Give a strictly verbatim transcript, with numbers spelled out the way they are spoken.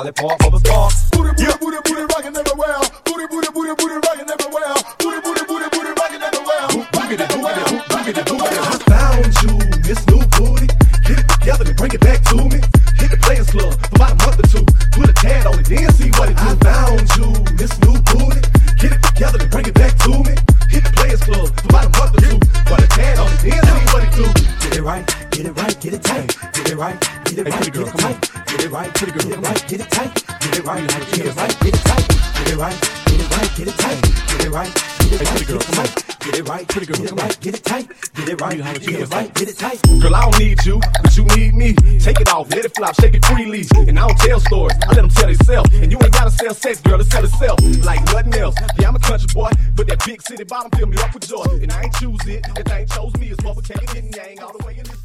Dolly Park for the spark. Booty, booty, booty, booty, rockin' everywhere. Booty, booty, booty, booty, rockin' everywhere. Booty, booty, booty, booty, rockin' everywhere. Boogity, boogity, boogity, boogity. I found you, Miss New Booty. Get it together and bring it back to me. Hit the Players Club for about a month or two. Put a tad on it, then see what it do. I found you, Miss New Booty. Get it together and bring it back to me. Hit the Players Club for about a month or two. Put a tad on it, then see what it do. Get it right, get it right, get it tight. Get it right, get it right, get it tight. Get it right, get it right, get it tight. Get it right, get it right, get it tight. Get it right, get it right, get it tight. Get it right, get it right, get it tight. Get it right, pretty girl, get it right, get it tight. Get it right, get it right, get it tight. Girl, I don't need you, but you need me. Take it off, let it flop, shake it freely. And I don't tell stories, I let them tell themselves. And you ain't gotta sell sex, girl, it sell itself like nothing else. Yeah, I'm a country boy, but that big city bottom fill me up with joy. And I ain't choose it, if I ain't chose me, it's motherfucking Yin Yang all the way in this.